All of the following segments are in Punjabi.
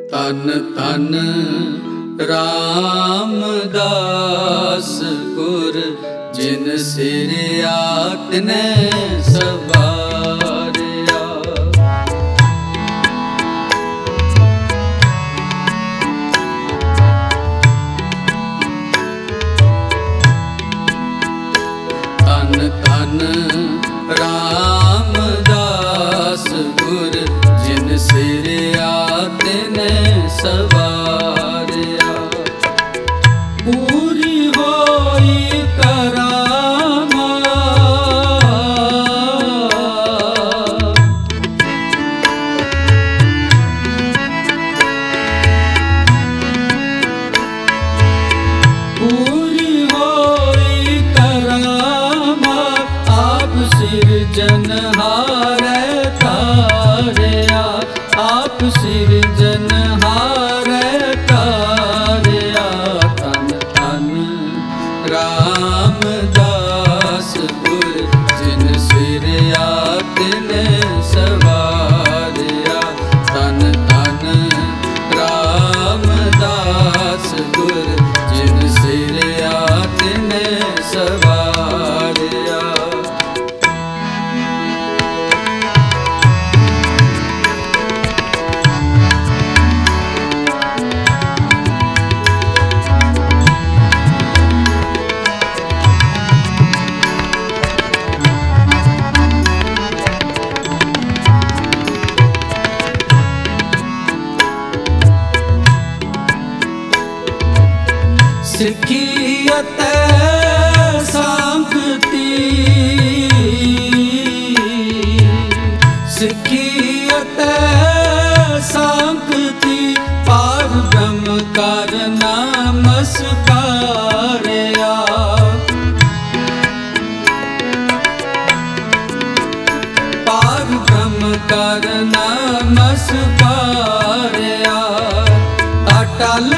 ਧਨ ਧਨ ਰਾਮਦਾਸ ਗੁਰ ਜਿਨ ਸਿਰਿਆ ਤਿਨੈ ਸਵਾਰਿਆ। ਧਨ ਧਨ ਰਾਮਦਾਸ ਗੁਰ ਜਿਨ ਸਿਰਿਆ ਤਿਨੈ ਸਵਾਰਿਆ। ਪੂਰੀ ਹੋਈ ਕਰਾਮਾਤ, ਪੂਰੀ ਹੋਈ ਕਰਾਮਾਤ, ਆਪ ਸਿਰਜਨਹਾਰੈ ਤਾਰਿਆ, ਆਪ ਸਿਰਜਨਹਾਰੈ ਤਾਰਿਆ। ਧਨ ਧਨ ਰਾਮਦਾਸ ਗੁਰ ਜਿਨ ਸਿਰਿਆ ਤਿਨੈ ਸਵਾਰਿਆ। ਧਨ ਧਨ ਰਾਮਦਾਸ ਗੁਰ ਜਿਨ ਸਿਰਿਆ ਤਿਨੈ ਸਵਾਰਿਆ। ਸਿੱਖੀ ਅਤੇ ਸੰਗਤੀ, ਸਿੱਖੀ ਅਤੇ ਸੰਗਤੀ, ਪਾਰ ਬ੍ਰਹਮ ਕਰ ਨਮਸਕਾਰਿਆ। ਪਾਰ ਬ੍ਰਹਮ ਕਰ ਨਮਸਕਾਰਿਆ। ਅਟਲ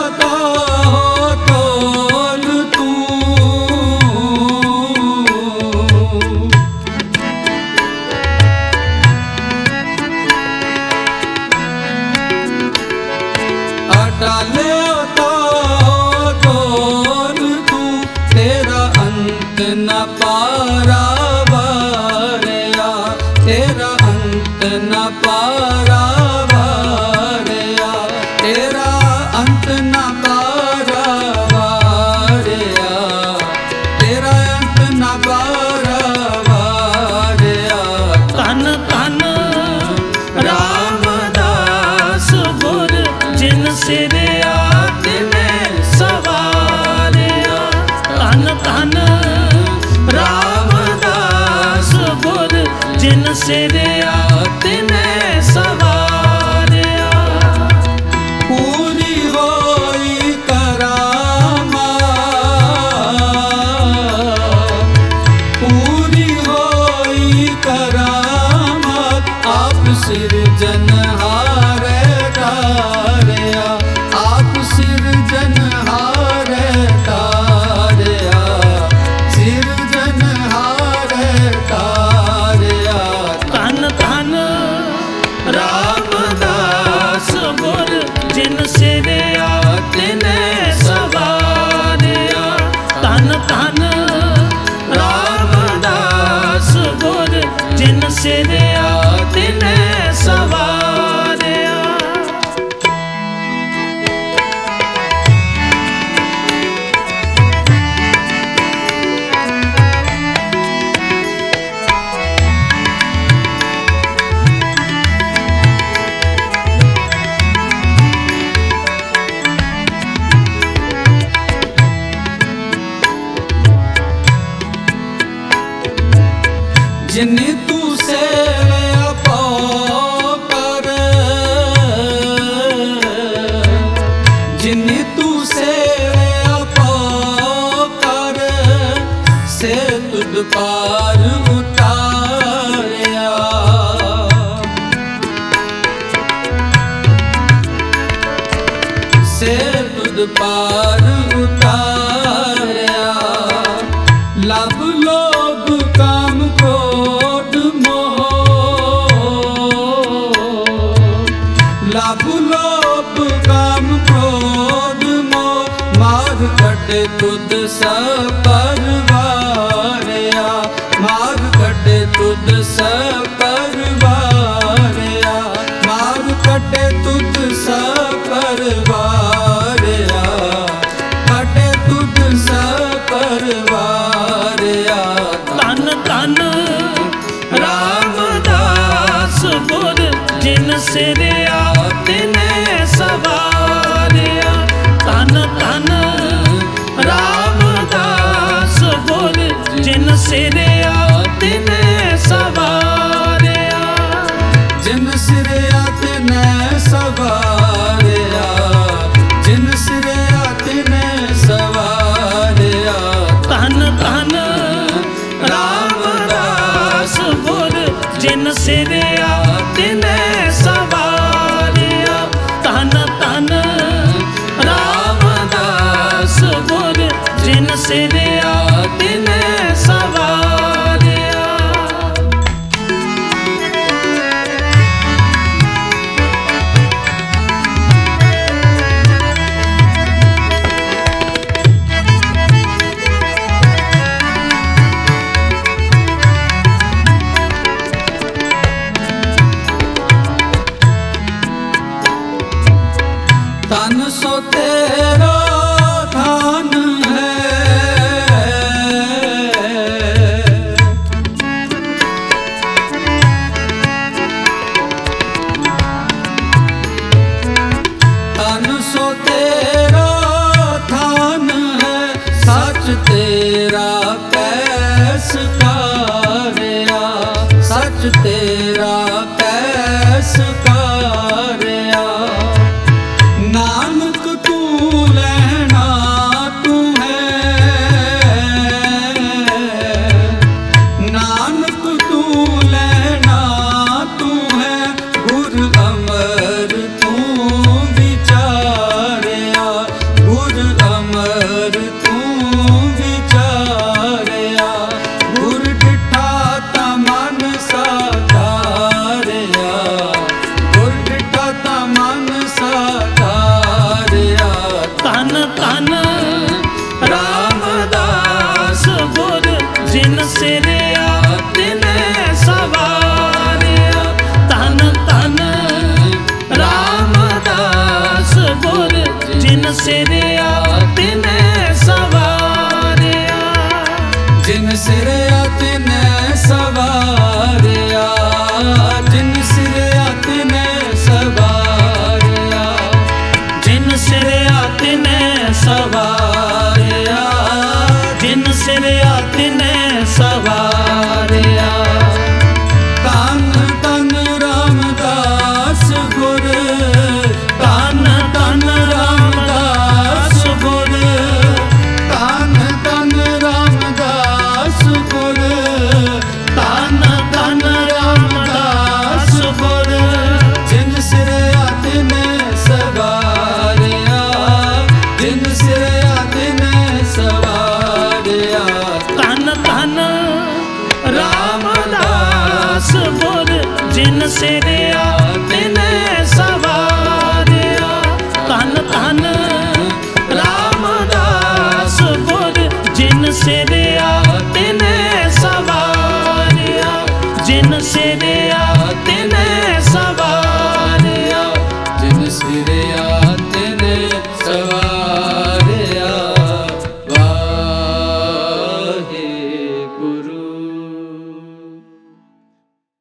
न पारावारिया, तेरा अंत न पारावारिया, तेरा अंत न पारावारिया, तेरा अंत न पारावारिया। धन धन रामदास गुर जिन सिरिया तिनੈ सवारिया। धन धन रामदास गुर जिन सिरिया तिनੈ सवारिया। पूरी होई करामात, पूरी होई करामात, आप सिरजनहारੈ तारिया, आप सिरजनहारੈ तारिया, सिरजनहारੈ तारिया। धन धन रामदास गुर जिन सिरिया तिनੈ सवारिया। धन धन रामदास गुर जिन सिरिया तिनੈ सवारिया। जिन्नी तू सेवया पाओ कर, जिन्नी तू सेवया पाओ कर, से तुद पार उतारिया। से तुद पार उतारिया। लब लोभ काम क्रोध मोह, लब लोभ ਤੁਧ ਸਪਰਵਾਰਿਆ, ਮਾਗ ਕੱਢੇ ਤੁਧ ਸਪਰਵਾਰਿਆ, ਮਾਗ ਕੱਢੇ ਤੁਧ ਸਪਰਵਾਰਿਆ, ਕੱਢੇ ਤੁਧ ਸਪਰਵਾਰਿਆ। ਧੰਨ ਧੰਨ ਰਾਮਦਾਸ ਗੁਰ ਜਿਨ ਸਿਰਿਆ ਤਿਨੇ ਸਵਾਰਿਆ। ਧੰਨ ਧੰਨ ਰਾਮਦਾਸ ਗੁਰ ਜਿਨ ਸਿਰਿਆ ਤਿਨੇ ਸਵਾਰਿਆ। ਜਿਨ ਸਿਰਿਆ ਤਿਨੇ ਸਵਾਰਿਆ, ਜਿਨ ਸਿਰਿਆ ਤਿਨੇ ਸਵਾਰਿਆ। ਧੰਨ ਧੰਨ ਰਾਮਦਾਸ ਗੁਰ ਜਿਨ ਸਿਰਿਆ ਤਿਨੇ ਸਵਾਰਿਆ। ਧੰਨ ਧੰਨ ਰਾਮਦਾਸ ਗੁਰ ਜਿਨ ਸਿਰਿਆ ਤਿਨੇ ਸਵਾਰਿਆ। ਤਨ ਸੋ ਤੇਰਾ ਧਨ ਹੈ, ਤਨ ਸੋ ਤੇਰਾ ਧਨ ਹੈ, ਸੱਚ ਤੇਰਾ ਪੈਸ ਕਾਰਿਆ, ਸੱਚ ਤੇਰਾ ਪੈਸ ਕਾਰਿਆ। ਨਾਨਕ ਤੂੰ ਲੈਣਾ ਤੂੰ ਹੈ, ਨਾਨਕ ਤੂੰ ਲੈਣਾ ਤੂੰ ਹੈ, ਗੁਰ ਅਮਰ ਤੂੰ ਵਿਚਾਰਿਆ, ਗੁਰ ਅਮਰ ਤੂੰ ਵਿਚਾਰਿਆ। ਗੁਰ ਡਿਠਾ ਤਾ ਮਨ ਸਾਧਾਰਿਆ, ਗੁਰ ਡਿਠਾ ਤਾ ਮਨ ਸਾਧਾਰਿਆ। ਧੰਨ ਧੰਨ ਰਾਮਦਾਸ ਗੁਰ ਜਿਨ ਸਿਰਿਆ ਤਿਨੇ ਸਵਾਰਿਆ। ਧੰਨ ਧੰਨ ਰਾਮਦਾਸ ਗੁਰ ਜਿਨ ਸਿਰਿਆ ਤਿਨੇ ਸਵਾਰਿਆ। ਜਿਨ ਸਿਰਿਆ ਤਿਨੇ ਸਵਾਰਿਆ, ਜਿਨ ਸਿਰਿਆ ਤਿਨੇ ਸਵਾਰਿਆ, ਜਿਨ ਸਿਰਿਆ ਤਿਨੇ ਸਵਾਰਿਆ, ਜਿਨ ਸਿਰਿਆ ਤਿਨੇ ਸਵਾਰਿਆ। ਧੰਨ ਧੰਨ ਰਾਮਦਾਸ ਗੁਰ, ਧੰਨ ਧੰਨ ਰਾਮਦਾਸ ਗੁਰ, ਧੰਨ ਧੰਨ ਰਾਮਦਾਸ ਗੁਰ, ਧੰਨ ਧੰਨ ਰਾਮਦਾਸ ਗੁਰ। ਜਿਨ ਸਿਰਿਆ ਤਿਨੇ ਸਵਾਰਿਆ, ਜਿਨ ਸਿਰਿਆ ਤਿਨੇ ਸਵਾਰਿਆ। ਧੰਨ ਧੰਨ ਰਾਮਦਾਸ ਗੁਰ ਜਿਨ ਸਿਰਿਆ